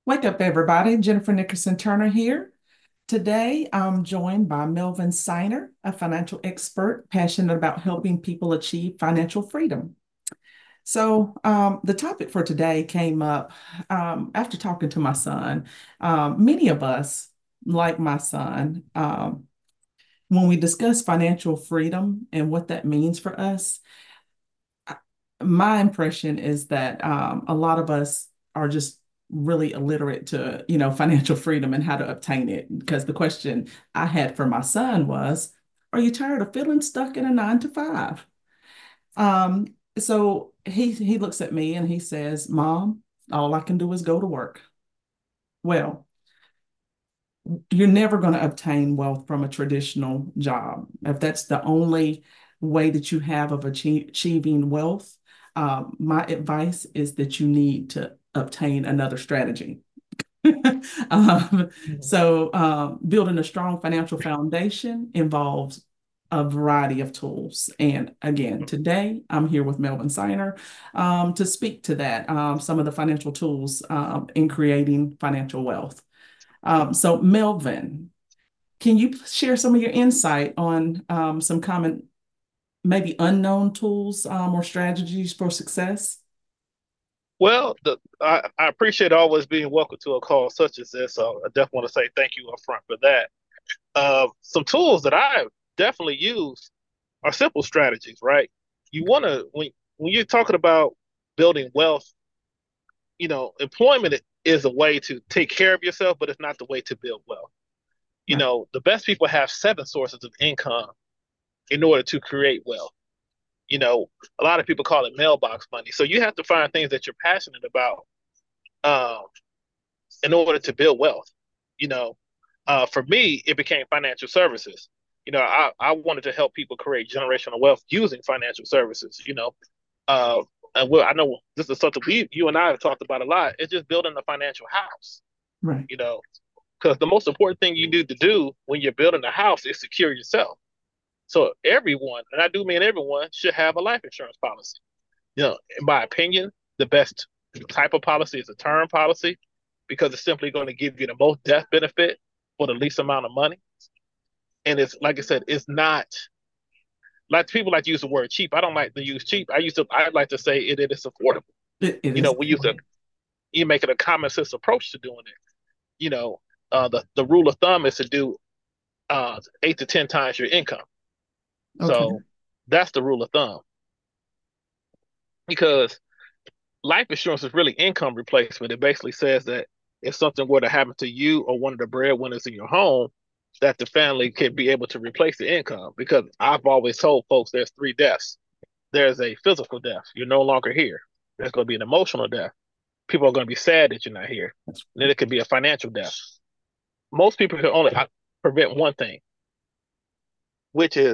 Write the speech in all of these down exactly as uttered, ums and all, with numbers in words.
Wake up, everybody. Jennifer Nickerson Turner here. Today, I'm joined by Melvin Siner, a financial expert passionate about helping people achieve financial freedom. So, um, the topic for today came up um, after talking to my son. Um, many of us, like my son, um, when we discuss financial freedom and what that means for us, my impression is that um, a lot of us are just really illiterate to, you know, financial freedom and how to obtain it. Because the question I had for my son was, are you tired of feeling stuck in a nine to five? Um, so he he looks at me and he says, Mom, all I can do is go to work. Well, you're never going to obtain wealth from a traditional job. If that's the only way that you have of achieve, achieving wealth, um, my advice is that you need to obtain another strategy. um, Mhm. so, um, building a strong financial foundation involves a variety of tools. And again, today I'm here with Melvin Siner um, to speak to that, um, some of the financial tools um, in creating financial wealth. Um, so, Melvin, can you share some of your insight on um, some common, maybe unknown tools um, or strategies for success? Well, the, I, I appreciate always being welcome to a call such as this. So I definitely want to say thank you up front for that. Uh, some tools that I definitely use are simple strategies, right? You want to when when you're talking about building wealth, you know, employment is a way to take care of yourself, but it's not the way to build wealth. You Right. know, the best people have seven sources of income in order to create wealth. You know, a lot of people call it mailbox money. So you have to find things that you're passionate about. Um, in order to build wealth. You know, uh, for me, it became financial services. You know, I, I wanted to help people create generational wealth using financial services. You know, uh, and well, I know this is something we, you and I have talked about a lot. It's just building a financial house. Right. You know, because the most important thing you need to do when you're building a house is secure yourself. So everyone, and I do mean everyone, should have a life insurance policy. You know, in my opinion, the best type of policy is a term policy because it's simply going to give you the most death benefit for the least amount of money. And it's like I said, it's not like people like to use the word cheap. I don't like to use cheap. I used to I like to say it, it is affordable. It, it You is know, we use a affordable. you make it a common sense approach to doing it. You know, uh, the the rule of thumb is to do uh, eight to ten times your income. Okay. So that's the rule of thumb because life insurance is really income replacement. It basically says that if something were to happen to you or one of the breadwinners in your home, that the family could be able to replace the income. Because I've always told folks there's three deaths. There's a physical death. You're no longer here. There's going to be an emotional death. People are going to be sad that you're not here. That's And then it could be a financial death. Most people can only uh, prevent one thing, which is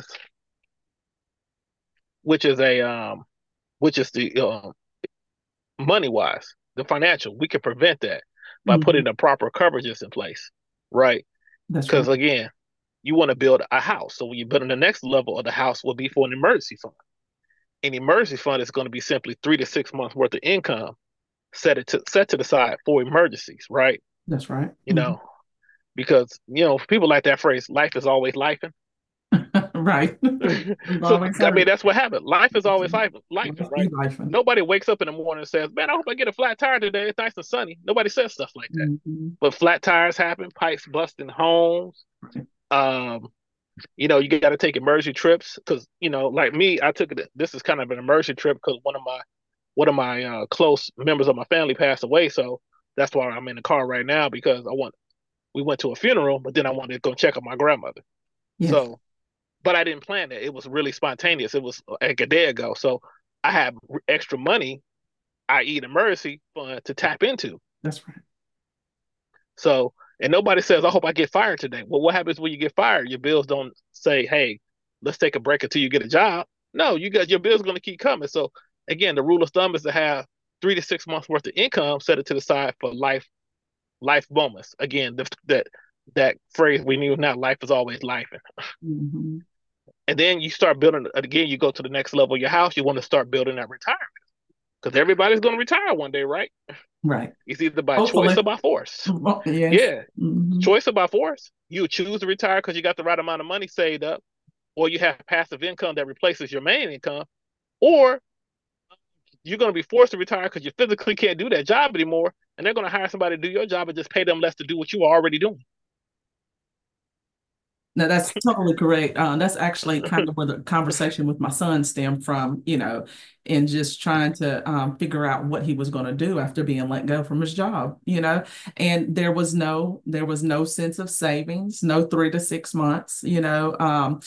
which is a um which is the um money wise, the financial. We can prevent that by putting mhm. the proper coverages in place, right? That's Because right. again, you want to build a house. So when you build in the next level of the house will be for an emergency fund. An emergency fund is going to be simply three to six months worth of income set it to set to the side for emergencies, right? That's right. You Mhm. know, because you know people like that phrase, life is always life. Right. We've So always I mean, heard that's what happened. Life is always life, life, life be right? life. Nobody wakes up in the morning and says, "Man, I hope I get a flat tire today. It's nice and sunny." Nobody says stuff like that. Mhm. But flat tires happen, pipes bust in homes. Right. Um, you know, you got to take emergency trips because you know, like me, I took it. This is kind of an emergency trip because one of my one of my uh, close members of my family passed away. So that's why I'm in the car right now because I want we went to a funeral, but then I wanted to go check on my grandmother. Yes. So but I didn't plan it. It was really spontaneous. It was like a day ago. So I had extra money, that is, an emergency fund to tap into. That's right. So, and nobody says, I hope I get fired today. Well, what happens when you get fired? Your bills don't say, hey, let's take a break until you get a job. No, you got your bills going to keep coming. So, again, the rule of thumb is to have three to six months worth of income, set it to the side for life, life moments. Again, the, that that phrase we knew now, life is always life. Mhm. And then you start building again, you go to the next level of your house, you want to start building that retirement because everybody's going to retire one day, right? Right. It's either by choice Hopefully. or by force. Well, yes. Yeah, Hmm. choice or by force. You choose to retire because you got the right amount of money saved up, or you have passive income that replaces your main income, or you're going to be forced to retire because you physically can't do that job anymore, and they're going to hire somebody to do your job and just pay them less to do what you were already doing. No, that's totally correct. Uh, that's actually kind of where the conversation with my son stemmed from, you know, and just trying to um, figure out what he was going to do after being let go from his job, you know. And there was no, there was no sense of savings, no three to six months, you know. Um,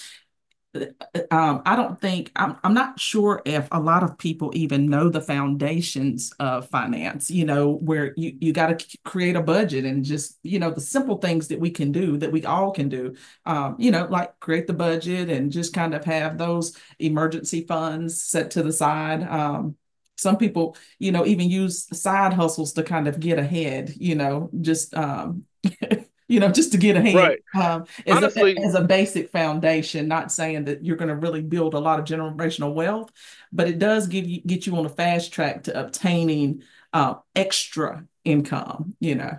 um, I don't think I'm, I'm not sure if a lot of people even know the foundations of finance, you know, where you, you got to create a budget and just, you know, the simple things that we can do that we all can do, um, you know, like create the budget and just kind of have those emergency funds set to the side. Um, some people, you know, even use side hustles to kind of get ahead, you know, just, um, you know, just to get ahead, Right. um, as a Honestly, as a basic foundation. Not saying that you're going to really build a lot of generational wealth, but it does give you get you on a fast track to obtaining uh, extra income. You know,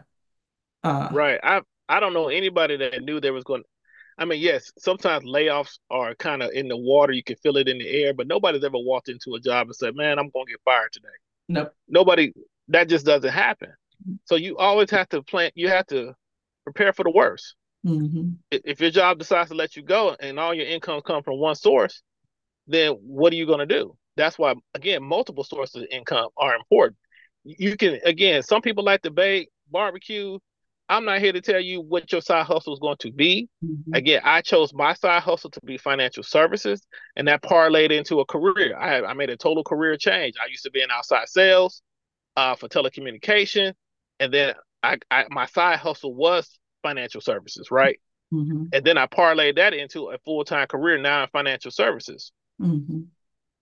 uh, right. I I don't know anybody that knew there was going. I mean, yes, sometimes layoffs are kind of in the water. You can feel it in the air, but nobody's ever walked into a job and said, "Man, I'm going to get fired today." nope. Nobody. That just doesn't happen. So you always have to plan. You have to prepare for the worst. Hmm. If your job decides to let you go and all your income comes from one source, then what are you going to do? That's why, again, multiple sources of income are important. You can, again, some people like to bake, barbecue. I'm not here to tell you what your side hustle is going to be. Hmm. Again, I chose my side hustle to be financial services, and that parlayed into a career. I, I made a total career change. I used to be in outside sales uh, for telecommunication, and then I, I my side hustle was financial services, right? Hmm. And then I parlayed that into a full time career now in financial services. Hmm.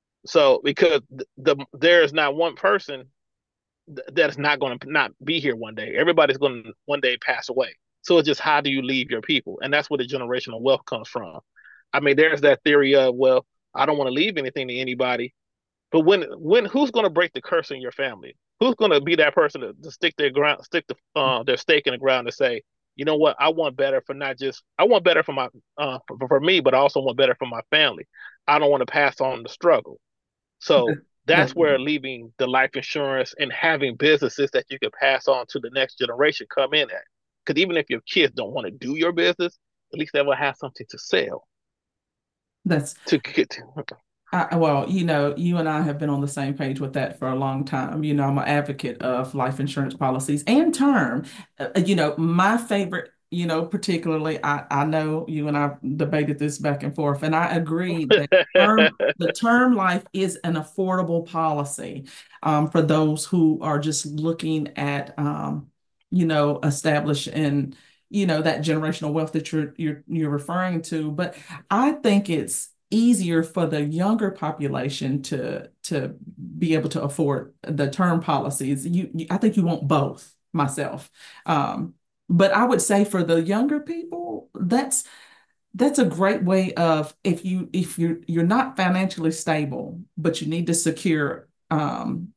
So because the, the there is not one person th- that is not going to not be here one day. Everybody's going to one day pass away. So it's just how do you leave your people, and that's where the generational wealth comes from. I mean, there's that theory of, well, I don't want to leave anything to anybody, but when when who's going to break the curse in your family? Who's going to be that person to, to stick their ground, stick the, uh, their stake in the ground and say, you know what, I want better for not just I want better for my uh, for, for me, but I also want better for my family. I don't want to pass on the struggle. So That's that's where leaving the life insurance and having businesses that you can pass on to the next generation come in at. Because even if your kids don't want to do your business, at least they will have something to sell that's to get. To. I, well, you know, you and I have been on the same page with that for a long time. You know, I'm an advocate of life insurance policies and term. Uh, you know, my favorite, you know, particularly, I, I know you and I debated this back and forth, and I agree that term, the term life is an affordable policy um, for those who are just looking at, um, you know, establishing, you know, that generational wealth that you're you're you're referring to. But I think it's easier for the younger population to to be able to afford the term policies. You, you I think you want both myself. Um, but I would say for the younger people, that's that's a great way of if you if you're you're not financially stable, but you need to secure um,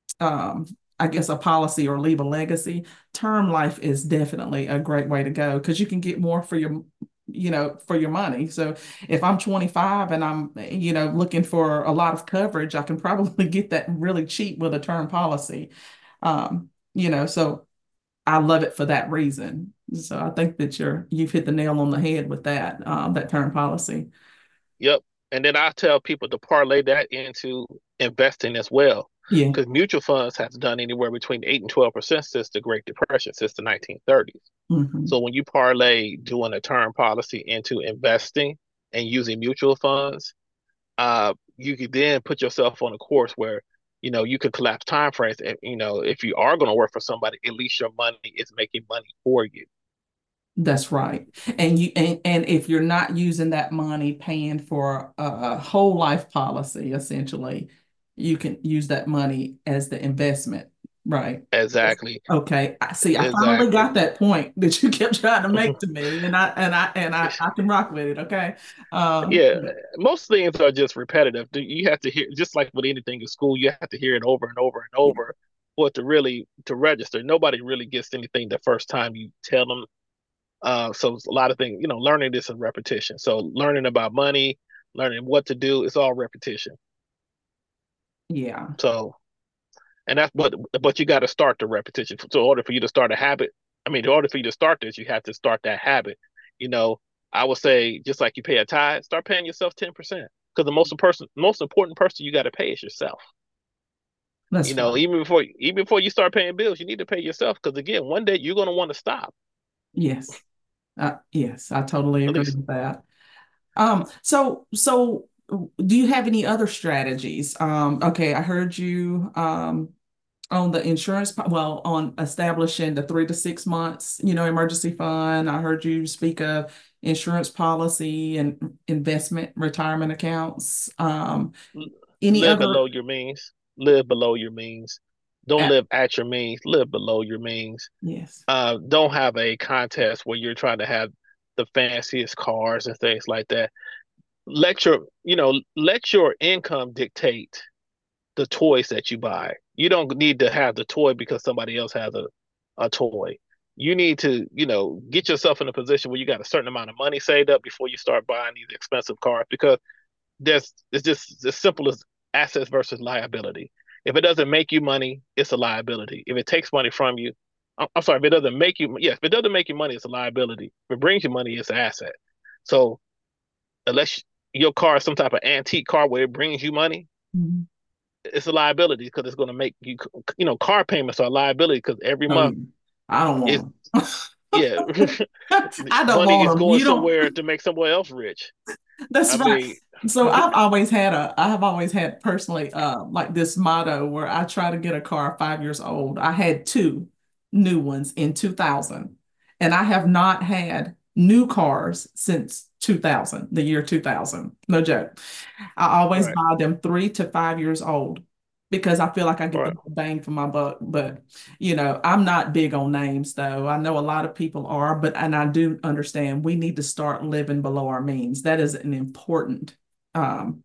um, I guess a policy or leave a legacy, term life is definitely a great way to go because you can get more for your, you know, for your money. So if I'm twenty-five and I'm, you know, looking for a lot of coverage, I can probably get that really cheap with a term policy. Um, you know, so I love it for that reason. So I think that you're you've hit the nail on the head with that, um, that term policy. Yep. And then I tell people to parlay that into investing as well. Yeah. Because mutual funds have done anywhere between eight and twelve percent since the Great Depression, since the nineteen thirties. Hmm. So when you parlay doing a term policy into investing and using mutual funds, uh, you could then put yourself on a course where, you know, you could collapse time frames. And, you know, if you are going to work for somebody, at least your money is making money for you. That's right. And you and, and if you're not using that money paying for a, a whole life policy, essentially, you can use that money as the investment. Right. Exactly. Okay. I see. I finally Exactly. got that point that you kept trying to make to me, and I and I and I I can rock with it. Okay. Um, Yeah, most things are just repetitive. You have to hear, just like with anything in school, you have to hear it over and over and yeah. over. for it to really to register. Nobody really gets anything the first time you tell them. Uh, so it's a lot of things, you know, learning this is repetition. So learning about money, learning what to do, it's all repetition. Yeah. So, and that's but but you got to start the repetition. So in order for you to start a habit, I mean, in order for you to start this, you have to start that habit. You know, I would say just like you pay a tithe, start paying yourself ten percent because the most person, most important person you got to pay is yourself. You That's know, right. even before even before you start paying bills, you need to pay yourself because again, one day you're going to want to stop. Yes. Uh, yes, I totally At agree least with that. Um, so so do you have any other strategies? Um, okay, I heard you um on the insurance, po- well, on establishing the three to six months, you know, emergency fund. I heard you speak of insurance policy and investment retirement accounts. Um, any live other? below your means. Live below your means. Don't uh, live at your means. Live below your means. yes. Uh, don't have a contest where you're trying to have the fanciest cars and things like that. Let your, you know, let your income dictate the toys that you buy. You don't need to have the toy because somebody else has a, a toy. You need to, you know, get yourself in a position where you got a certain amount of money saved up before you start buying these expensive cars because there's it's just as simple as assets versus liability. If it doesn't make you money, it's a liability. If it takes money from you, I'm, I'm sorry, if it doesn't make you, yes, if it doesn't make you money, it's a liability. If it brings you money, it's an asset. So unless your car is some type of antique car where it brings you money, Mhm. it's a liability because it's going to make you, you know, car payments are a liability because every Oh, yeah. month I don't is, want yeah, them. I don't money want is them. going You don't. somewhere to make someone else rich. That's I right. mean, So I've always had a, I have always had personally, uh, like this motto where I try to get a car five years old. I had two new ones in two thousand, and I have not had new cars since two thousand, the year two thousand. No joke. I always right, buy them three to five years old because I feel like I get right, the bang for my buck. But, you know, I'm not big on names though. I know a lot of people are, but, and I do understand we need to start living below our means. That is an important, um,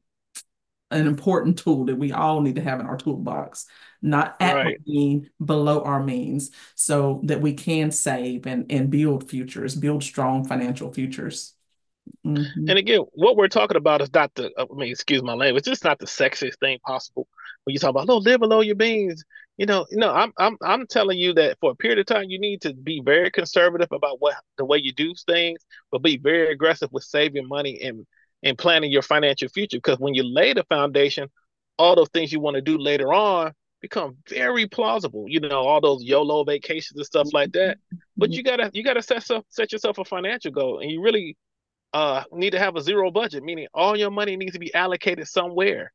an important tool that we all need to have in our toolbox, not at our right. mean, below our means, so that we can save and, and build futures, build strong financial futures. Mhm. And again, what we're talking about is not the, I mean, excuse my language, it's just not the sexiest thing possible. When you talk about, oh, live below your means, you know, you know, I'm, I'm, I'm telling you that for a period of time, you need to be very conservative about what the way you do things, but be very aggressive with saving money and and planning your financial future. Because when you lay the foundation, all those things you want to do later on become very plausible. You know, all those YOLO vacations and stuff like that. But you gotta, you gotta set set yourself a financial goal, and you really uh need to have a zero budget, meaning all your money needs to be allocated somewhere.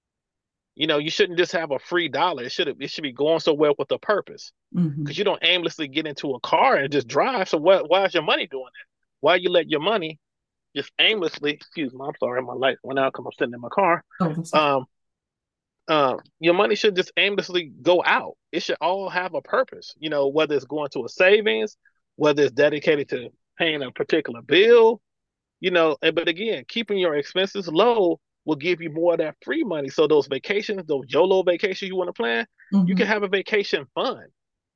You know, you shouldn't just have a free dollar. It should it should be going somewhere with a purpose. Because Mhm. you don't aimlessly get into a car and just drive. So what why is your money doing that? Why you let your money just aimlessly, excuse me, I'm sorry, my light went out because I'm sitting in my car. Oh, that's okay. Um uh, your money should just aimlessly go out. It should all have a purpose, you know, whether it's going to a savings, whether it's dedicated to paying a particular bill, you know, and but again, keeping your expenses low will give you more of that free money. So those vacations, those YOLO vacations you want to plan, you can Mhm. have a vacation fund.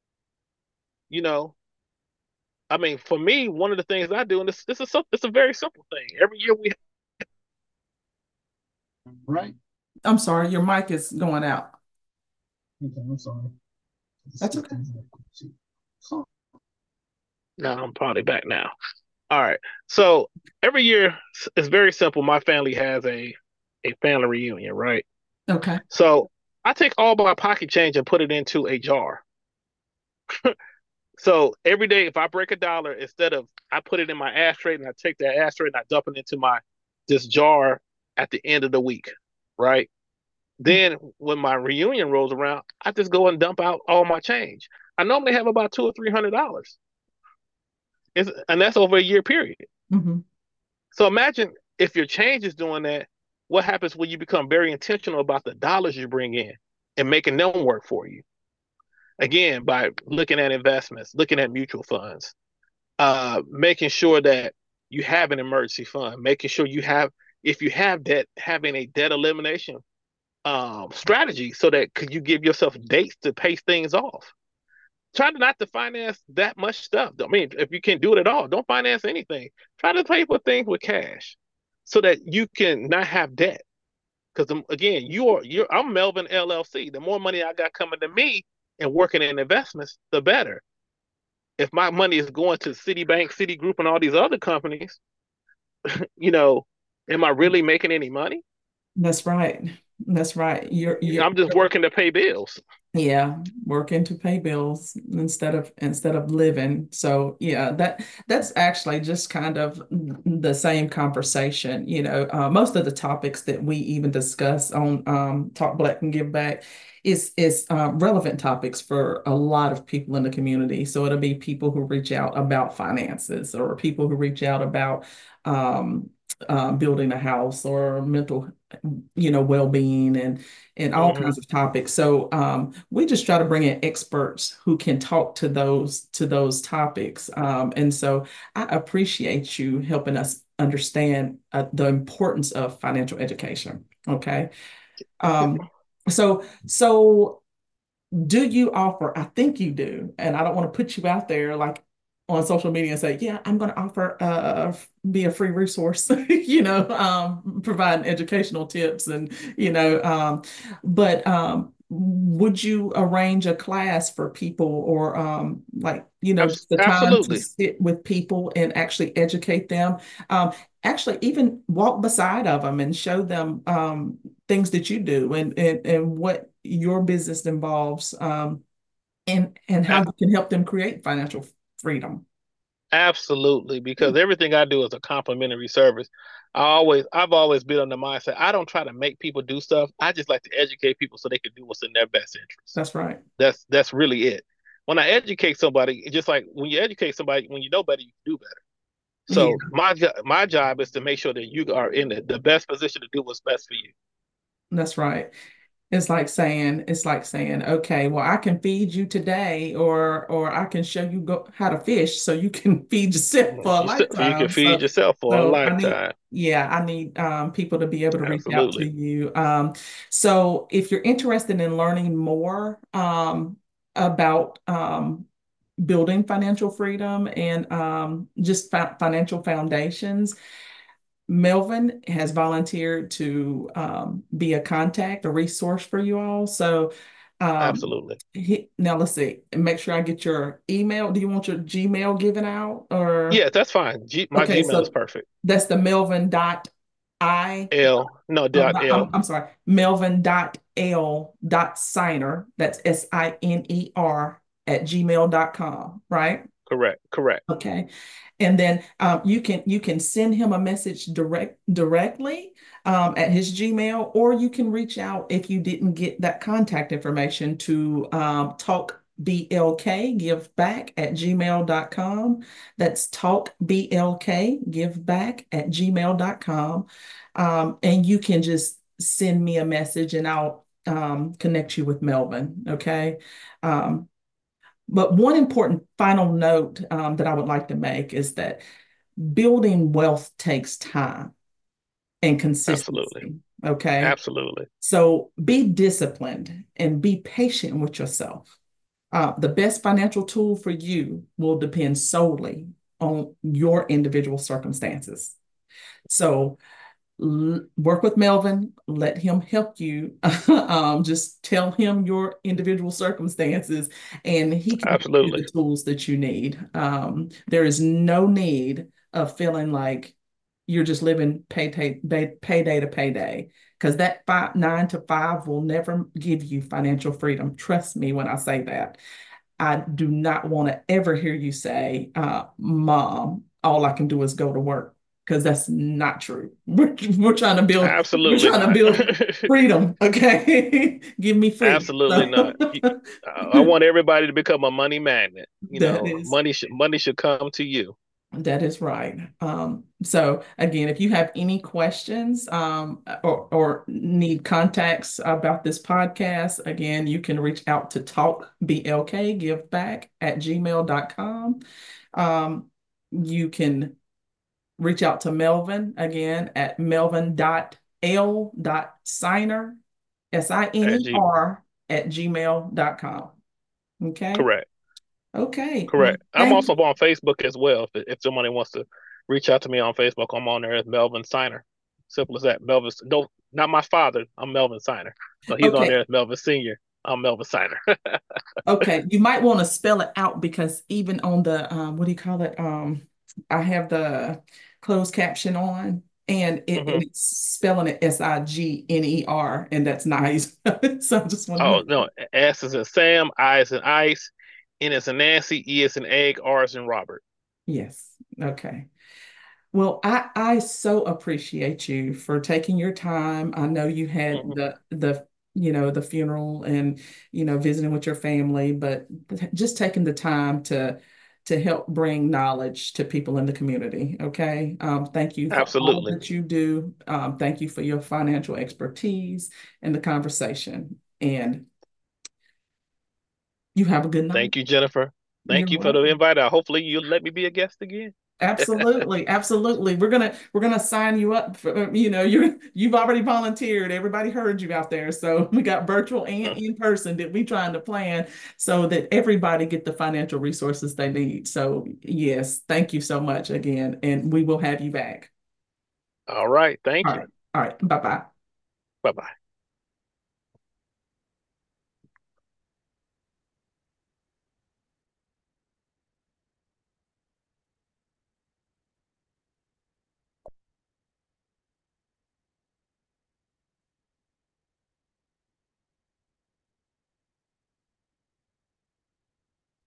You know, I mean, for me, one of the things I do, and this this is some, it's a very simple thing. Every year we Right. I'm sorry, your mic is going out. Okay, I'm sorry. That's okay. no, I'm probably back now. All right, so every year it's very simple. My family has a a family reunion, right? Okay. So I take all my pocket change and put it into a jar. So every day, if I break a dollar, instead of I put it in my ashtray and I take that ashtray and I dump it into my this jar at the end of the week, right? Then when my reunion rolls around, I just go and dump out all my change. I normally have about two or three hundred dollars, and that's over a year period. Hmm. So imagine if your change is doing that, what happens when you become very intentional about the dollars you bring in and making them work for you? Again, by looking at investments, looking at mutual funds, uh, making sure that you have an emergency fund, making sure you have, if you have debt, having a debt elimination um, strategy so that could you give yourself dates to pay things off. Try not to finance that much stuff. I mean, if you can't do it at all, don't finance anything. Try to pay for things with cash so that you can not have debt. Because again, you are you're I'm Melvin L L C. The more money I got coming to me and working in investments, the better. If my money is going to Citibank, Citigroup, and all these other companies, you know, am I really making any money? That's right. That's right. You're, you're I'm just working to pay bills. Yeah, working to pay bills instead of instead of living. So yeah, that that's actually just kind of the same conversation. You know, uh, most of the topics that we even discuss on um, Talk Black and Give Back is is uh, relevant topics for a lot of people in the community. So it'll be people who reach out about finances, or people who reach out about um, uh, building a house, or mental, you know, well-being, and and all Mm-hmm. kinds of topics. So um, we just try to bring in experts who can talk to those to those topics. Um, and so I appreciate you helping us understand uh, the importance of financial education. Okay. Um, so so do you offer? I think you do, and I don't want to put you out there like on social media and say, yeah, I'm going to offer uh be a free resource, you know, um, providing educational tips, and you know, um, but um, would you arrange a class for people, or um, like, you know, just the time to Absolutely. sit with people and actually educate them, um, actually even walk beside of them and show them um, things that you do, and, and and what your business involves, um, and and how you can help them create financial freedom. Absolutely, because everything I do is a complimentary service. I always, I've always been on the mindset. I don't try to make people do stuff. I just like to educate people so they can do what's in their best interest. That's right. That's that's really it. When I educate somebody, it's just like when you educate somebody, when you know better, you can do better. Yeah, So my jo- my job is to make sure that you are in the, the best position to do what's best for you. that's right. It's like saying, it's like saying, okay, well, I can feed you today, or or I can show you go how to fish so you can feed yourself for a You still, you can lifetime. feed So yourself for a so I need, lifetime. yeah, I need um, people to be able to reach out to Absolutely, you. Um, so if you're interested in learning more um, about um, building financial freedom, and um, just fi- financial foundations, Melvin has volunteered to um, be a contact, a resource for you all. So um, absolutely. he, now let's see, make sure I get your email. Do you want your Gmail given out, or? Yeah, that's fine. G, my Okay, Gmail is so perfect. that's the Melvin dot I, L no um, dot I'm, L. I'm sorry, Melvin dot L dot Signer, that's S I N E R at gmail dot com, right? Correct, correct. Okay. And then um, you can you can send him a message direct directly um, at his Gmail, or you can reach out if you didn't get that contact information to um, talk B L K give back at gmail dot com. That's talk B L K give back at gmail dot com. Um, and you can just send me a message, and I'll um, connect you with Melvin. Okay. Um, but one important final note um, that I would like to make is that building wealth takes time and Absolutely, consistency. Okay. absolutely, So be disciplined and be patient with yourself. Uh, the best financial tool for you will depend solely on your individual circumstances. So work with Melvin, let him help you. um, just tell him your individual circumstances, and he can give you absolutely, the tools that you need. Um, there is no need of feeling like you're just living payday, payday to payday, because that five, nine to five will never give you financial freedom. Trust me when I say that. I do not want to ever hear you say, uh, Mom, all I can do is go to work, because that's not true. We're, we're trying to build, we're absolutely trying to not. build freedom. Okay. Give me freedom. Absolutely So, not. You- I want everybody to become a money magnet. You that know, is money should money should come to you. That is right. Um, so again, if you have any questions um, or, or need contacts about this podcast, again, you can reach out to talk B L K give back at gmail dot com. Um, you can reach out to Melvin again at melvin dot l dot signer S I N at E G. R at gmail dot com. Okay. Correct. Okay. Well, Correct. I'm thank also on Facebook as well. If if somebody wants to reach out to me on Facebook, I'm on there as Melvin Signer. Simple as that. Melvin, no, not my father. I'm Melvin Signer. So he's on Okay. there as Melvin Senior. I'm Melvin Signer. Okay. You might want to spell it out because even on the um, what do you call it? Um, I have the closed caption on and it hmm and it's spelling it S I G N E R, and that's nice. So I just want to Oh make sure. no, S is in Sam, I is in Ice, N is in Nancy, E is in Egg, R is in Robert. Yes. Okay. Well, I I so appreciate you for taking your time. I know you had hmm the the you know the funeral and you know visiting with your family, but just taking the time to to help bring knowledge to people in the community. Okay. Um, thank you for all Absolutely. that you do. Um, thank you for your financial expertise and the conversation. And you have a good night. Thank you, Jennifer. You're Thank you for the welcome. invite. Uh, Hopefully you'll let me be a guest again. Absolutely, absolutely. We're gonna we're gonna sign you up for, you know, you're you've already volunteered. Everybody heard you out there. So we got virtual and in person that we trying to plan so that everybody get the financial resources they need. So yes, thank you so much again, and we will have you back. All right. All Thank you. right. All right. Bye-bye. Bye bye.